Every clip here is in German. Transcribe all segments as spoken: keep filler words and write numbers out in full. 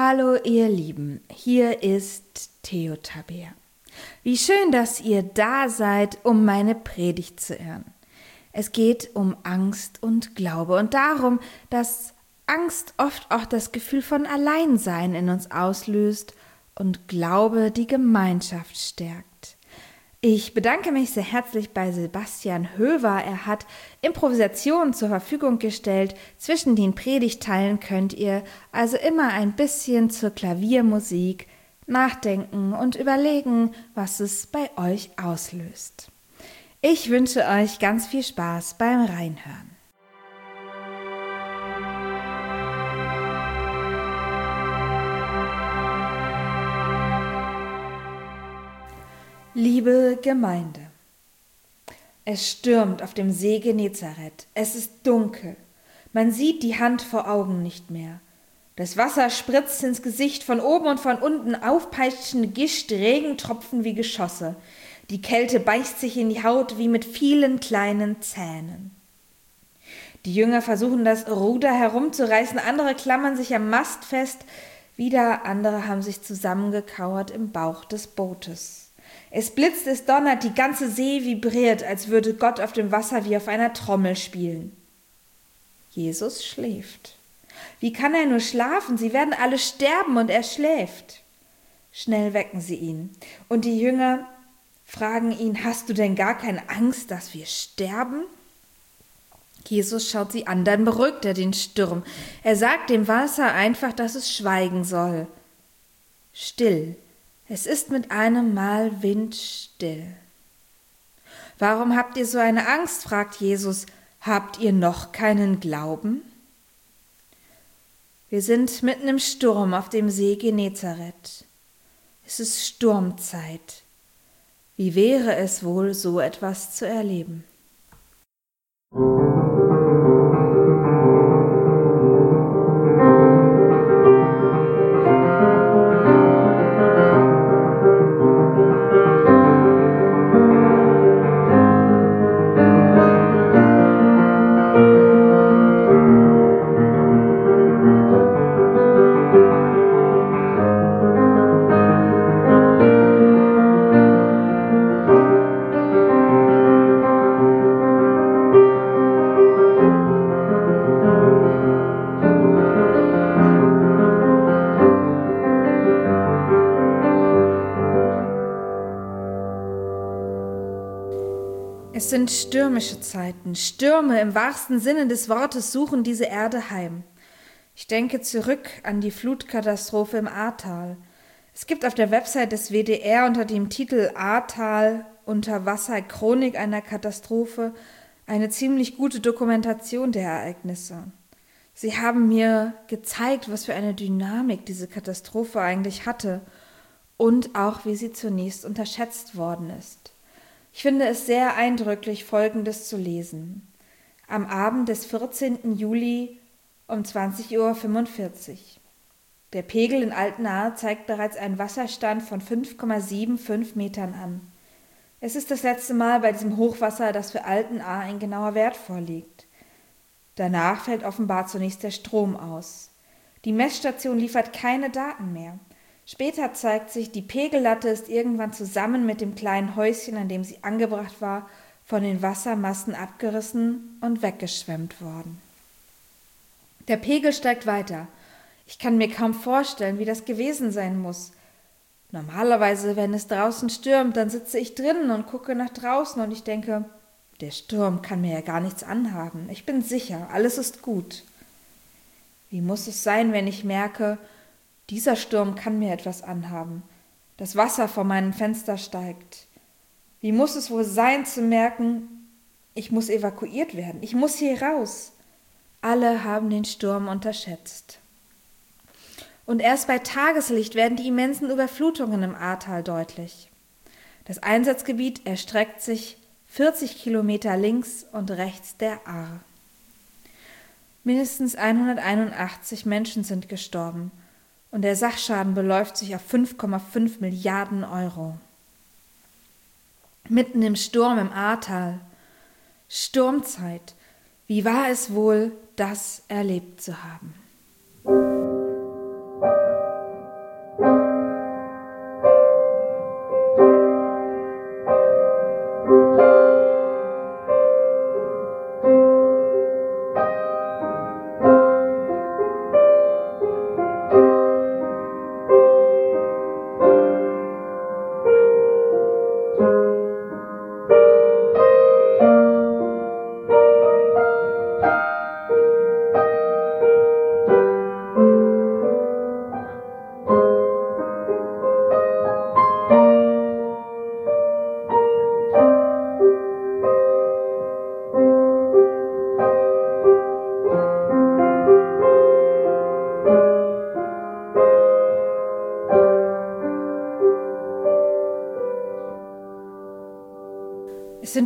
Hallo ihr Lieben, hier ist Theo Tabea. Wie schön, dass ihr da seid, um meine Predigt zu hören. Es geht um Angst und Glaube und darum, dass Angst oft auch das Gefühl von Alleinsein in uns auslöst und Glaube die Gemeinschaft stärkt. Ich bedanke mich sehr herzlich bei Sebastian Höver. Er hat Improvisationen zur Verfügung gestellt. Zwischen den Predigtteilen könnt ihr also immer ein bisschen zur Klaviermusik nachdenken und überlegen, was es bei euch auslöst. Ich wünsche euch ganz viel Spaß beim Reinhören. Liebe Gemeinde, es stürmt auf dem See Genezareth. Es ist dunkel. Man sieht die Hand vor Augen nicht mehr. Das Wasser spritzt ins Gesicht, von oben und von unten aufpeitschende Gischt, Regentropfen wie Geschosse. Die Kälte beißt sich in die Haut wie mit vielen kleinen Zähnen. Die Jünger versuchen, das Ruder herumzureißen, andere klammern sich am Mast fest, wieder andere haben sich zusammengekauert im Bauch des Bootes. Es blitzt, es donnert, die ganze See vibriert, als würde Gott auf dem Wasser wie auf einer Trommel spielen. Jesus schläft. Wie kann er nur schlafen? Sie werden alle sterben und er schläft. Schnell wecken sie ihn. Und die Jünger fragen ihn, hast du denn gar keine Angst, dass wir sterben? Jesus schaut sie an, dann beruhigt er den Sturm. Er sagt dem Wasser einfach, dass es schweigen soll. Still. Es ist mit einem Mal windstill. Warum habt ihr so eine Angst? Fragt Jesus. Habt ihr noch keinen Glauben? Wir sind mitten im Sturm auf dem See Genezareth. Es ist Sturmzeit. Wie wäre es wohl, so etwas zu erleben? Es sind stürmische Zeiten. Stürme im wahrsten Sinne des Wortes suchen diese Erde heim. Ich denke zurück an die Flutkatastrophe im Ahrtal. Es gibt auf der Website des W D R unter dem Titel Ahrtal unter Wasser Chronik einer Katastrophe eine ziemlich gute Dokumentation der Ereignisse. Sie haben mir gezeigt, was für eine Dynamik diese Katastrophe eigentlich hatte und auch, wie sie zunächst unterschätzt worden ist. Ich finde es sehr eindrücklich, Folgendes zu lesen. Am Abend des vierzehnten Juli um zwanzig Uhr fünfundvierzig. Der Pegel in Altenahr zeigt bereits einen Wasserstand von fünf Komma fünfundsiebzig Metern an. Es ist das letzte Mal bei diesem Hochwasser, dass für Altenahr ein genauer Wert vorliegt. Danach fällt offenbar zunächst der Strom aus. Die Messstation liefert keine Daten mehr. Später zeigt sich, die Pegellatte ist irgendwann zusammen mit dem kleinen Häuschen, an dem sie angebracht war, von den Wassermassen abgerissen und weggeschwemmt worden. Der Pegel steigt weiter. Ich kann mir kaum vorstellen, wie das gewesen sein muss. Normalerweise, wenn es draußen stürmt, dann sitze ich drinnen und gucke nach draußen und ich denke, der Sturm kann mir ja gar nichts anhaben. Ich bin sicher, alles ist gut. Wie muss es sein, wenn ich merke, dieser Sturm kann mir etwas anhaben. Das Wasser vor meinem Fenster steigt. Wie muss es wohl sein, zu merken, ich muss evakuiert werden, ich muss hier raus. Alle haben den Sturm unterschätzt. Und erst bei Tageslicht werden die immensen Überflutungen im Ahrtal deutlich. Das Einsatzgebiet erstreckt sich vierzig Kilometer links und rechts der Ahr. Mindestens hunderteinundachtzig Menschen sind gestorben. Und der Sachschaden beläuft sich auf fünf Komma fünf Milliarden Euro. Mitten im Sturm im Ahrtal. Sturmzeit. Wie war es wohl, das erlebt zu haben?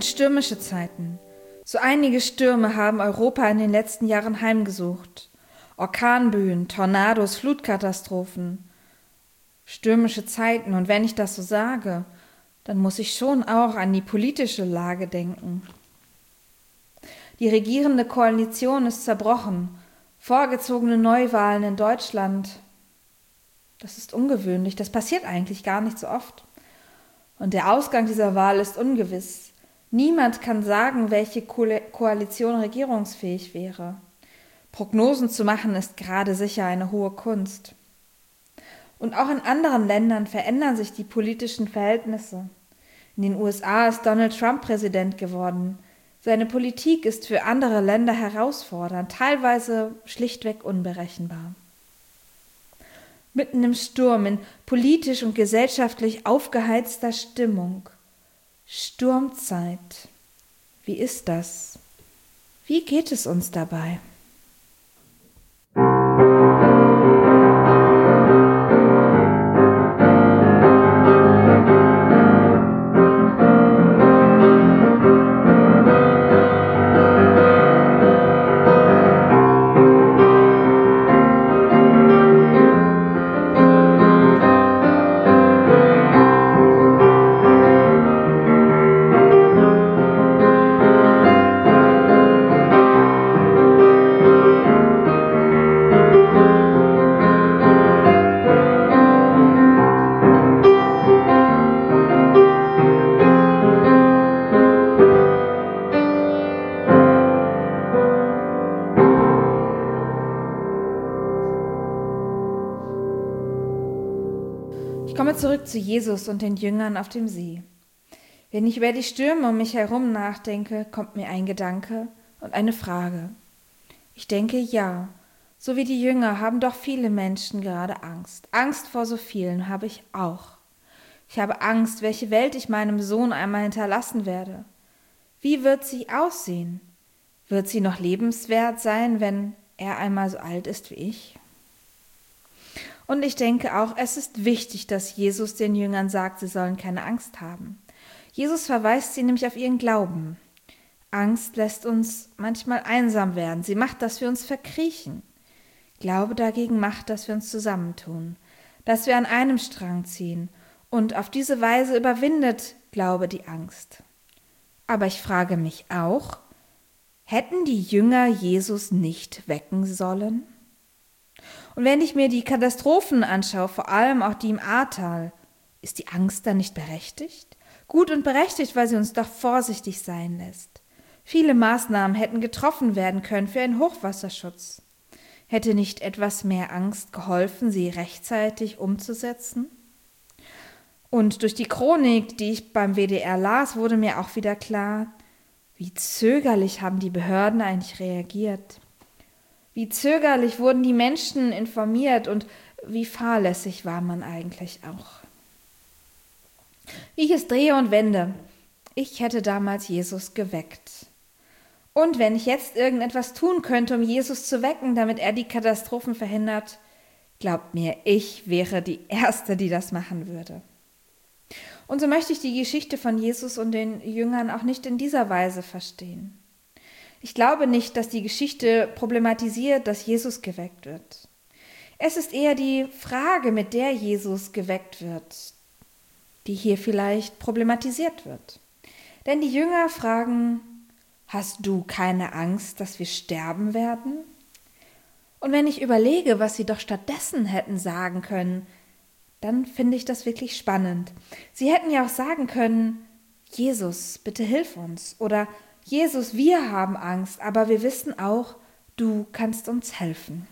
sind stürmische Zeiten. So einige Stürme haben Europa in den letzten Jahren heimgesucht. Orkanböen, Tornados, Flutkatastrophen. Stürmische Zeiten, und wenn ich das so sage, dann muss ich schon auch an die politische Lage denken. Die regierende Koalition ist zerbrochen. Vorgezogene Neuwahlen in Deutschland. Das ist ungewöhnlich, das passiert eigentlich gar nicht so oft. Und der Ausgang dieser Wahl ist ungewiss. Niemand kann sagen, welche Ko- Koalition regierungsfähig wäre. Prognosen zu machen ist gerade sicher eine hohe Kunst. Und auch in anderen Ländern verändern sich die politischen Verhältnisse. In den U S A ist Donald Trump Präsident geworden. Seine Politik ist für andere Länder herausfordernd, teilweise schlichtweg unberechenbar. Mitten im Sturm, in politisch und gesellschaftlich aufgeheizter Stimmung. Sturmzeit. Wie ist das? Wie geht es uns dabei? Ich komme zurück zu Jesus und den Jüngern auf dem See. Wenn ich über die Stürme um mich herum nachdenke, kommt mir ein Gedanke und eine Frage. Ich denke, ja, so wie die Jünger haben doch viele Menschen gerade Angst. Angst vor so vielen habe ich auch. Ich habe Angst, welche Welt ich meinem Sohn einmal hinterlassen werde. Wie wird sie aussehen? Wird sie noch lebenswert sein, wenn er einmal so alt ist wie ich? Und ich denke auch, es ist wichtig, dass Jesus den Jüngern sagt, sie sollen keine Angst haben. Jesus verweist sie nämlich auf ihren Glauben. Angst lässt uns manchmal einsam werden. Sie macht, dass wir uns verkriechen. Glaube dagegen macht, dass wir uns zusammentun, dass wir an einem Strang ziehen. Und auf diese Weise überwindet Glaube die Angst. Aber ich frage mich auch, hätten die Jünger Jesus nicht wecken sollen? Und wenn ich mir die Katastrophen anschaue, vor allem auch die im Ahrtal, ist die Angst dann nicht berechtigt? Gut und berechtigt, weil sie uns doch vorsichtig sein lässt. Viele Maßnahmen hätten getroffen werden können für einen Hochwasserschutz. Hätte nicht etwas mehr Angst geholfen, sie rechtzeitig umzusetzen? Und durch die Chronik, die ich beim W D R las, wurde mir auch wieder klar, wie zögerlich haben die Behörden eigentlich reagiert. Wie zögerlich wurden die Menschen informiert und wie fahrlässig war man eigentlich auch. Wie ich es drehe und wende, ich hätte damals Jesus geweckt. Und wenn ich jetzt irgendetwas tun könnte, um Jesus zu wecken, damit er die Katastrophen verhindert, glaubt mir, ich wäre die Erste, die das machen würde. Und so möchte ich die Geschichte von Jesus und den Jüngern auch nicht in dieser Weise verstehen. Ich glaube nicht, dass die Geschichte problematisiert, dass Jesus geweckt wird. Es ist eher die Frage, mit der Jesus geweckt wird, die hier vielleicht problematisiert wird. Denn die Jünger fragen, hast du keine Angst, dass wir sterben werden? Und wenn ich überlege, was sie doch stattdessen hätten sagen können, dann finde ich das wirklich spannend. Sie hätten ja auch sagen können, Jesus, bitte hilf uns, oder Jesus, wir haben Angst, aber wir wissen auch, du kannst uns helfen.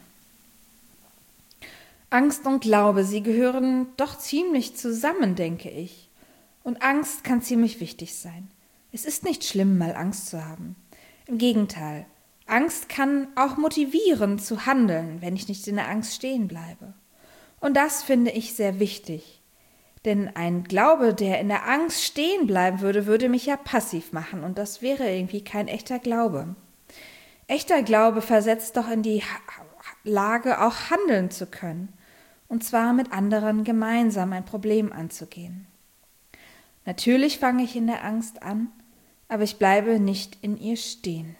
Angst und Glaube, sie gehören doch ziemlich zusammen, denke ich. Und Angst kann ziemlich wichtig sein. Es ist nicht schlimm, mal Angst zu haben. Im Gegenteil, Angst kann auch motivieren zu handeln, wenn ich nicht in der Angst stehen bleibe. Und das finde ich sehr wichtig. Denn ein Glaube, der in der Angst stehen bleiben würde, würde mich ja passiv machen und das wäre irgendwie kein echter Glaube. Echter Glaube versetzt doch in die Lage, auch handeln zu können, und zwar mit anderen gemeinsam ein Problem anzugehen. Natürlich fange ich in der Angst an, aber ich bleibe nicht in ihr stehen.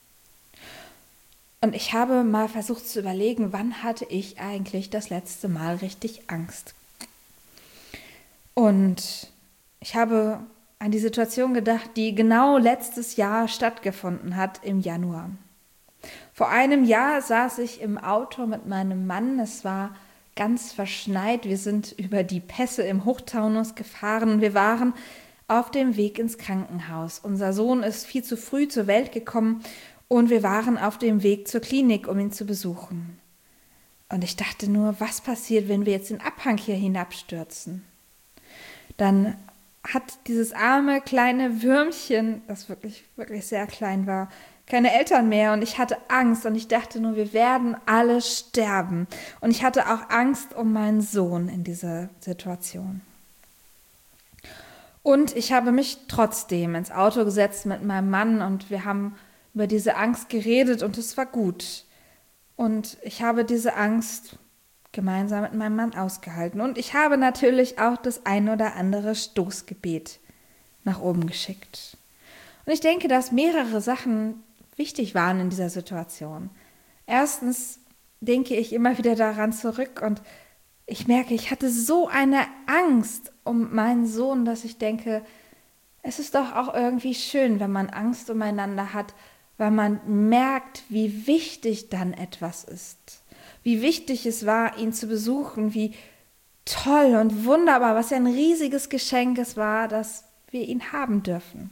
Und ich habe mal versucht zu überlegen, wann hatte ich eigentlich das letzte Mal richtig Angst? Und ich habe an die Situation gedacht, die genau letztes Jahr stattgefunden hat im Januar. Vor einem Jahr saß ich im Auto mit meinem Mann, es war ganz verschneit, wir sind über die Pässe im Hochtaunus gefahren, wir waren auf dem Weg ins Krankenhaus. Unser Sohn ist viel zu früh zur Welt gekommen und wir waren auf dem Weg zur Klinik, um ihn zu besuchen. Und ich dachte nur, was passiert, wenn wir jetzt den Abhang hier hinabstürzen? Dann hat dieses arme kleine Würmchen, das wirklich, wirklich sehr klein war, keine Eltern mehr und ich hatte Angst und ich dachte nur, wir werden alle sterben. Und ich hatte auch Angst um meinen Sohn in dieser Situation. Und ich habe mich trotzdem ins Auto gesetzt mit meinem Mann und wir haben über diese Angst geredet und es war gut. Und ich habe diese Angst gemeinsam mit meinem Mann ausgehalten. Und ich habe natürlich auch das ein oder andere Stoßgebet nach oben geschickt. Und ich denke, dass mehrere Sachen wichtig waren in dieser Situation. Erstens denke ich immer wieder daran zurück und ich merke, ich hatte so eine Angst um meinen Sohn, dass ich denke, es ist doch auch irgendwie schön, wenn man Angst umeinander hat, weil man merkt, wie wichtig dann etwas ist. Wie wichtig es war, ihn zu besuchen, wie toll und wunderbar, was ein riesiges Geschenk es war, dass wir ihn haben dürfen.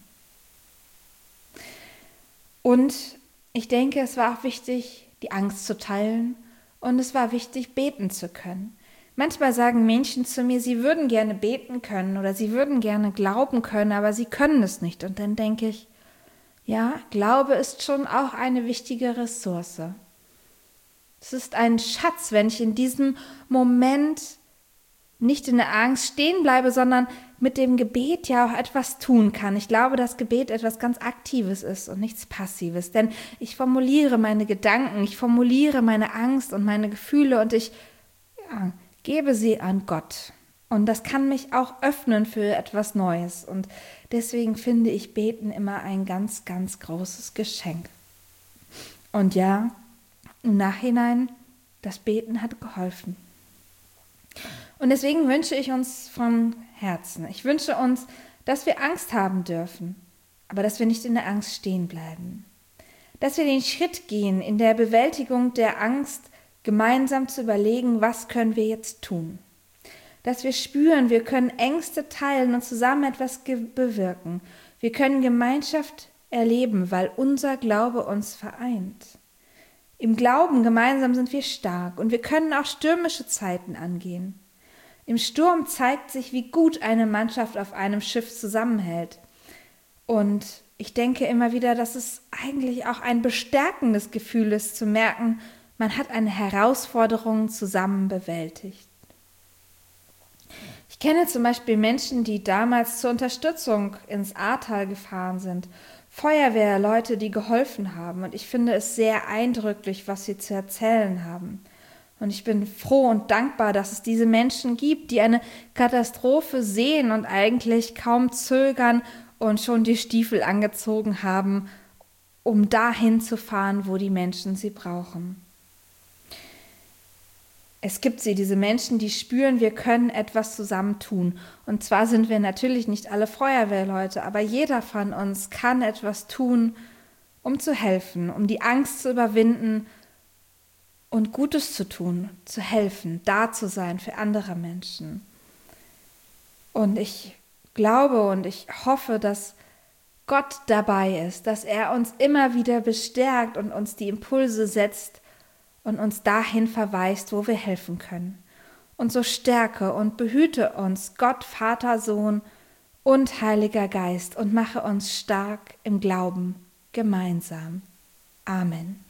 Und ich denke, es war auch wichtig, die Angst zu teilen und es war wichtig, beten zu können. Manchmal sagen Menschen zu mir, sie würden gerne beten können oder sie würden gerne glauben können, aber sie können es nicht. Und dann denke ich, ja, Glaube ist schon auch eine wichtige Ressource. Es ist ein Schatz, wenn ich in diesem Moment nicht in der Angst stehen bleibe, sondern mit dem Gebet ja auch etwas tun kann. Ich glaube, dass Gebet etwas ganz Aktives ist und nichts Passives, denn ich formuliere meine Gedanken, ich formuliere meine Angst und meine Gefühle und ich ja, gebe sie an Gott. Und das kann mich auch öffnen für etwas Neues und deswegen finde ich Beten immer ein ganz, ganz großes Geschenk. Und ja, im Nachhinein, das Beten hat geholfen. Und deswegen wünsche ich uns von Herzen, ich wünsche uns, dass wir Angst haben dürfen, aber dass wir nicht in der Angst stehen bleiben. Dass wir den Schritt gehen, in der Bewältigung der Angst gemeinsam zu überlegen, was können wir jetzt tun. Dass wir spüren, wir können Ängste teilen und zusammen etwas bewirken. Wir können Gemeinschaft erleben, weil unser Glaube uns vereint. Im Glauben gemeinsam sind wir stark und wir können auch stürmische Zeiten angehen. Im Sturm zeigt sich, wie gut eine Mannschaft auf einem Schiff zusammenhält. Und ich denke immer wieder, dass es eigentlich auch ein bestärkendes Gefühl ist, zu merken, man hat eine Herausforderung zusammen bewältigt. Ich kenne zum Beispiel Menschen, die damals zur Unterstützung ins Ahrtal gefahren sind, Feuerwehrleute, die geholfen haben. Und ich finde es sehr eindrücklich, was sie zu erzählen haben. Und ich bin froh und dankbar, dass es diese Menschen gibt, die eine Katastrophe sehen und eigentlich kaum zögern und schon die Stiefel angezogen haben, um dahin zu fahren, wo die Menschen sie brauchen. Es gibt sie, diese Menschen, die spüren, wir können etwas zusammen tun. Und zwar sind wir natürlich nicht alle Feuerwehrleute, aber jeder von uns kann etwas tun, um zu helfen, um die Angst zu überwinden und Gutes zu tun, zu helfen, da zu sein für andere Menschen. Und ich glaube und ich hoffe, dass Gott dabei ist, dass er uns immer wieder bestärkt und uns die Impulse setzt und uns dahin verweist, wo wir helfen können. Und so stärke und behüte uns Gott, Vater, Sohn und Heiliger Geist und mache uns stark im Glauben gemeinsam. Amen.